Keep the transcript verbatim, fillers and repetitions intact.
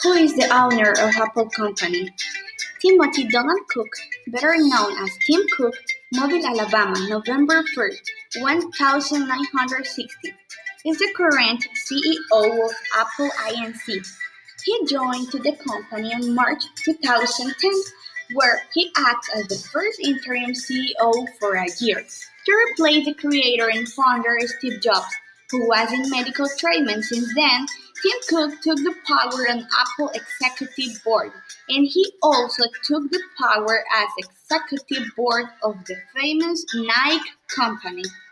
Who is the owner of Apple Company? Timothy Donald Cook, better known as Tim Cook, Mobile, Alabama, November first, nineteen sixty, is the current C E O of Apple Inc. He joined the company in March twenty ten, where he acts as the first interim C E O for a year, to replace the creator and founder Steve Jobs, who was in medical treatment since then. Tim Cook took the power on Apple executive board, and he also took the power as executive board of the famous Nike company.